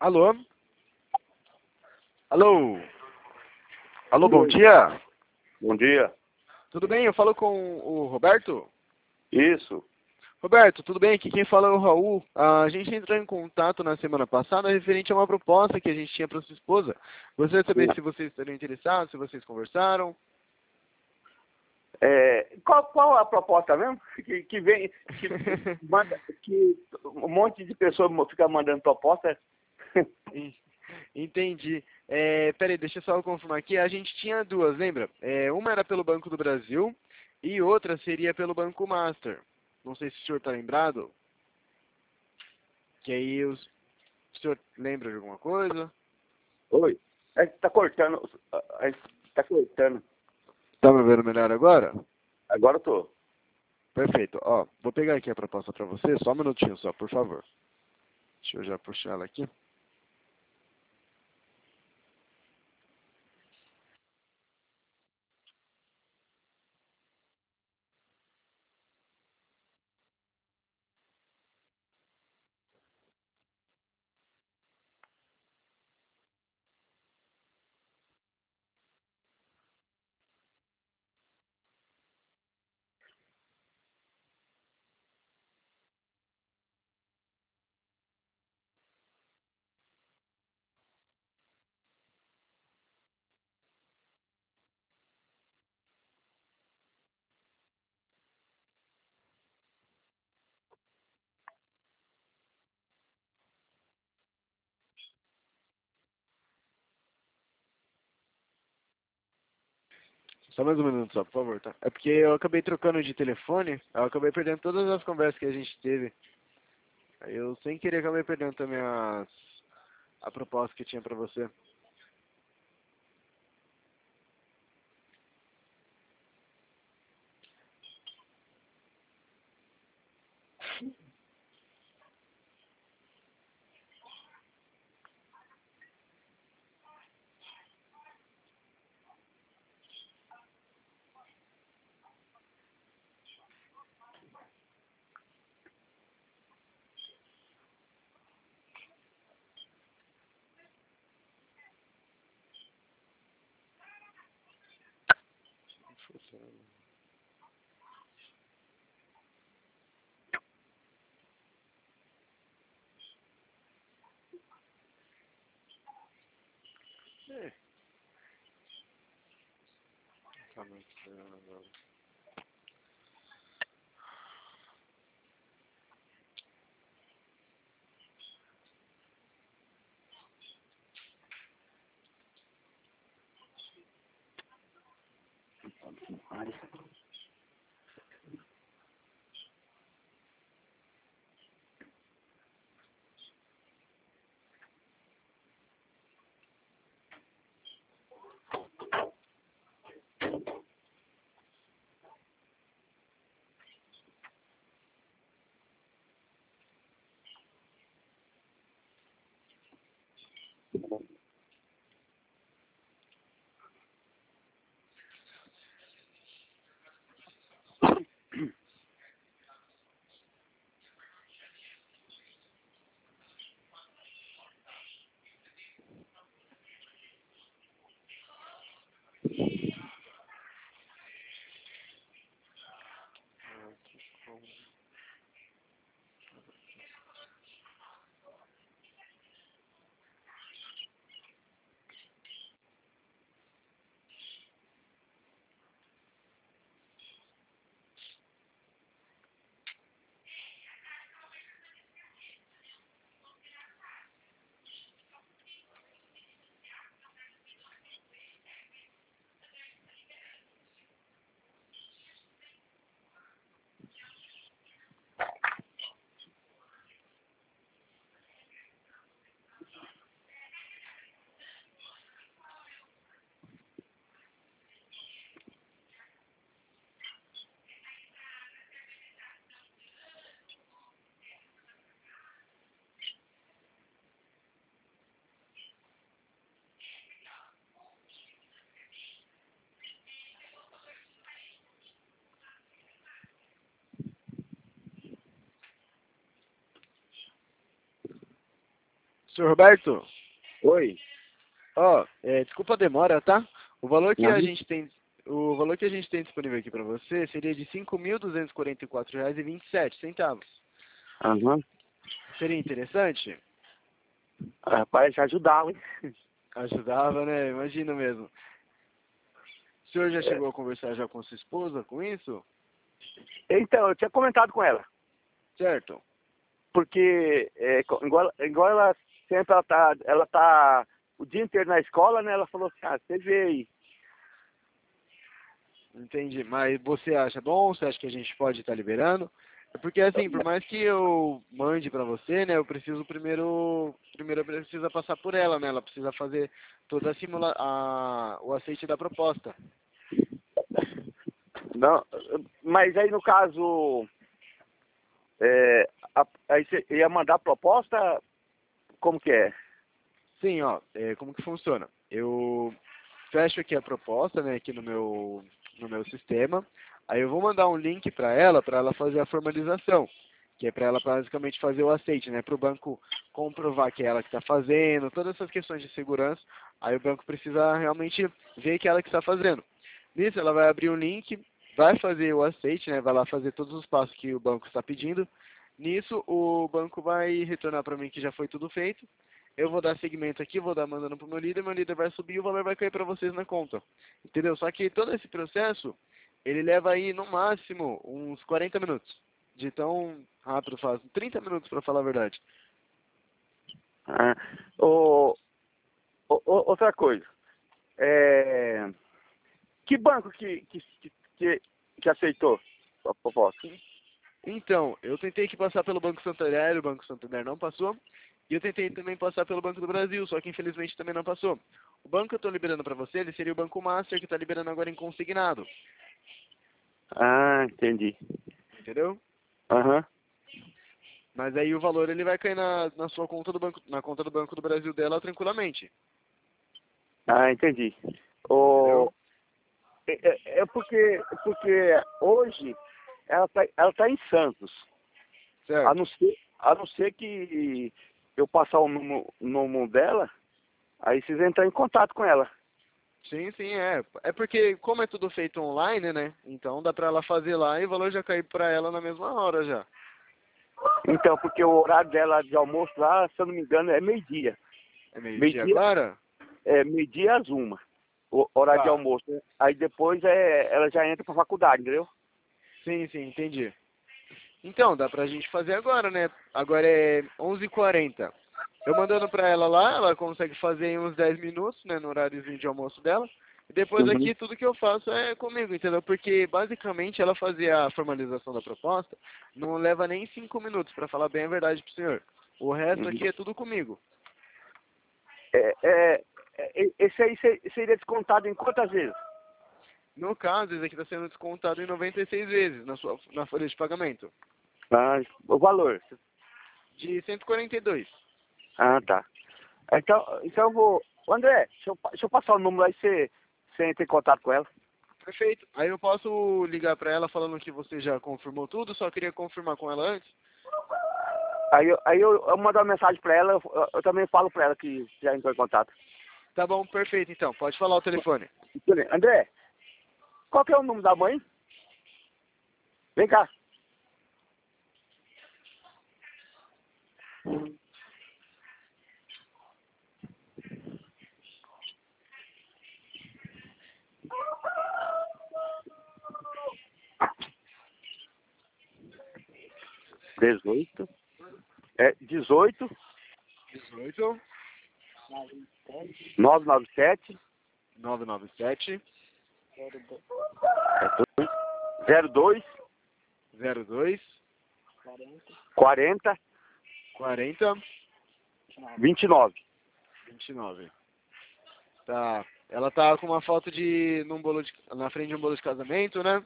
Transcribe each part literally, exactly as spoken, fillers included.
Alô? Alô? Alô, bom dia. Bom dia. Tudo bem? Eu falo com o Roberto? Isso. Roberto, tudo bem? Aqui quem fala é o Raul. A gente entrou em contato na semana passada referente a uma proposta que a gente tinha para sua esposa. Gostaria de saber se vocês estariam interessados, se vocês conversaram. É, qual, qual a proposta mesmo? Que, que vem, que, manda, que um monte de pessoas fica mandando proposta. Entendi. É, peraí, deixa eu só confirmar aqui. A gente tinha duas, lembra? É, uma era pelo Banco do Brasil e outra seria pelo Banco Master. Não sei se o senhor está lembrado. Que aí os, o senhor lembra de alguma coisa? Oi. É, tá cortando. É, tá cortando. Tá me vendo melhor agora? Agora eu tô. Perfeito. Ó, vou pegar aqui a proposta para você. Só um minutinho só, por favor. Deixa eu já puxar ela aqui. Só mais um minuto só, por favor, tá? É porque eu acabei trocando de telefone, eu acabei perdendo todas as conversas que a gente teve. Aí eu, sem querer, acabei perdendo também as, a proposta que tinha pra você. É, tá muito... Senhor Roberto, Oi. ó, é, desculpa a demora, tá? O valor que a Uhum. gente tem, o valor que a gente tem disponível aqui para você seria de cinco mil duzentos e quarenta e quatro reais e vinte e sete centavos. Aham. Seria interessante? Rapaz, ajudava, hein? Ajudava, né? Imagino mesmo. O senhor já É. chegou a conversar já com sua esposa com isso? Então, eu tinha comentado com ela, Certo. porque é, co- igual, igual ela sempre ela tá, ela tá o dia inteiro na escola, né? Ela falou assim, ah, você vê aí. Entendi. Mas você acha bom? Você acha que a gente pode estar liberando? É porque assim, por mais que eu mande pra você, né, eu preciso primeiro, primeiro eu preciso passar por ela, né? Ela precisa fazer toda a simula a, o aceite da proposta. Não, mas aí no caso, é, a- aí você ia mandar a proposta, como que é? Sim, ó, é, como que funciona? Eu fecho aqui a proposta, né, aqui no meu no meu sistema. Aí eu vou mandar um link para ela, para ela fazer a formalização, que é para ela basicamente fazer o aceite, né, para o banco comprovar que é ela que está fazendo, todas essas questões de segurança. Aí o banco precisa realmente ver que é ela que está fazendo. Nisso ela vai abrir um link, vai fazer o aceite, né, vai lá fazer todos os passos que o banco está pedindo. Nisso o banco vai retornar para mim que já foi tudo feito. Eu vou dar segmento aqui, vou dar mandando pro meu líder, meu líder vai subir e o valor vai cair para vocês na conta. Entendeu? Só que todo esse processo, ele leva aí no máximo uns quarenta minutos. De tão rápido faz, trinta minutos para falar a verdade. Ah, o, o- o- outra coisa, é, que banco que, que, que, que aceitou a proposta? Então, eu tentei que passar pelo Banco Santander, o Banco Santander não passou. E eu tentei também passar pelo Banco do Brasil, só que infelizmente também não passou. O banco que eu estou liberando para você, ele seria o Banco Master, que está liberando agora em consignado. Ah, entendi. Entendeu? Aham. Mas aí o valor ele vai cair na, na sua conta do banco, na conta do Banco do Brasil dela tranquilamente. Ah, entendi. O, Entendeu? é, é é porque, porque hoje ela tá, ela tá em Santos. A não Certo. ser, a não ser que eu passar o número, número dela, aí vocês entram em contato com ela. Sim, sim, é. É porque como é tudo feito online, né? Então dá pra ela fazer lá e o valor já cair pra ela na mesma hora já. Então, porque o horário dela de almoço lá, se eu não me engano, é meio-dia. É meio-dia Meio-dia, agora? é meio-dia às uma. O horário de Tá. almoço. Aí depois é, ela já entra pra faculdade, entendeu? Sim, sim, entendi. Então, dá pra gente fazer agora, né? Agora é onze e quarenta. Eu mandando pra ela lá, ela consegue fazer em uns dez minutos, né? No horáriozinho de almoço dela. E depois Uhum. aqui tudo que eu faço é comigo, entendeu? Porque basicamente ela fazia a formalização da proposta, não leva nem cinco minutos, pra falar bem a verdade pro senhor. O resto Uhum. aqui é tudo comigo. É, é, é, esse aí se- seria descontado em quantas vezes? No caso, esse aqui está sendo descontado em noventa e seis vezes na sua na folha de pagamento. Ah, o valor. De cento e quarenta e dois. Ah, tá. Então, então eu vou. André, deixa eu, pa- deixa eu passar o número aí, você, você entra em contato com ela. Perfeito. Aí eu posso ligar para ela falando que você já confirmou tudo, só queria confirmar com ela antes. Aí, eu- aí eu, eu mando uma mensagem pra ela, eu, eu também falo pra ela que já entrou em contato. Tá bom, perfeito então. Pode falar o telefone. André, qual que é o número da mãe? Vem cá. dezoito. É, dezoito, dezoito, novecentos e noventa e sete, novecentos e noventa e sete, zero dois, zero dois, quarenta, quarenta, vinte e nove. vinte e nove. Tá. Ela tá com uma foto de num bolo de, na frente de um bolo de casamento, né?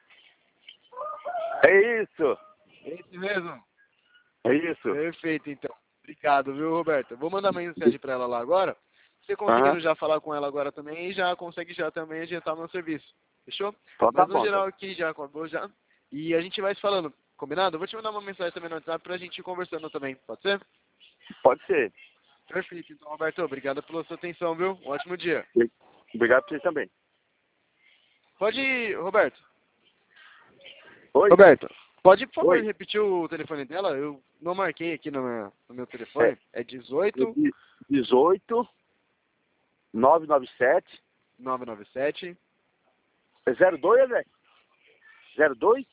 É isso, Esse mesmo. é isso. Perfeito, então. Obrigado, viu, Roberto? Eu vou mandar mensagem para ela lá agora. Você conseguindo Aham. já falar com ela agora também, e já consegue já também adiantar o meu serviço. Fechou? Então tá Mas no bom. geral aqui já acabou já. E a gente vai se falando. Combinado? Eu vou te mandar uma mensagem também no WhatsApp pra gente ir conversando também. Pode ser? Pode ser. Perfeito. Então, Roberto, obrigado pela sua atenção, viu? Um ótimo dia. Obrigado pra você também. Pode ir, Roberto. Oi? Roberto, pode, por favor, Oi. repetir o telefone dela? Eu não marquei aqui no meu, no meu telefone. É, é dezoito, dezoito, nove nove sete, nove nove sete. é zero dois, André? zero dois?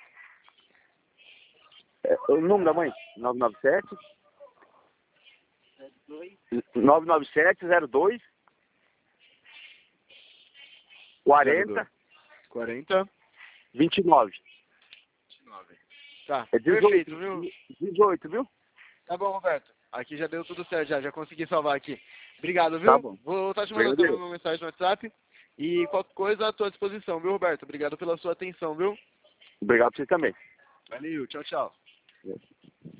É, o número da mãe? nove nove sete. nove nove sete, zero dois. quarenta. quarenta. vinte e nove. Tá, É perfeito, viu? dezoito, viu? Tá bom, Roberto. Aqui já deu tudo certo, já, já consegui salvar aqui. Obrigado, viu? Tá bom. Vou estar te mandando Obrigado. também uma mensagem no WhatsApp. E qualquer coisa à tua disposição, viu, Roberto? Obrigado pela sua atenção, viu? Obrigado pra você também. Valeu, tchau, tchau.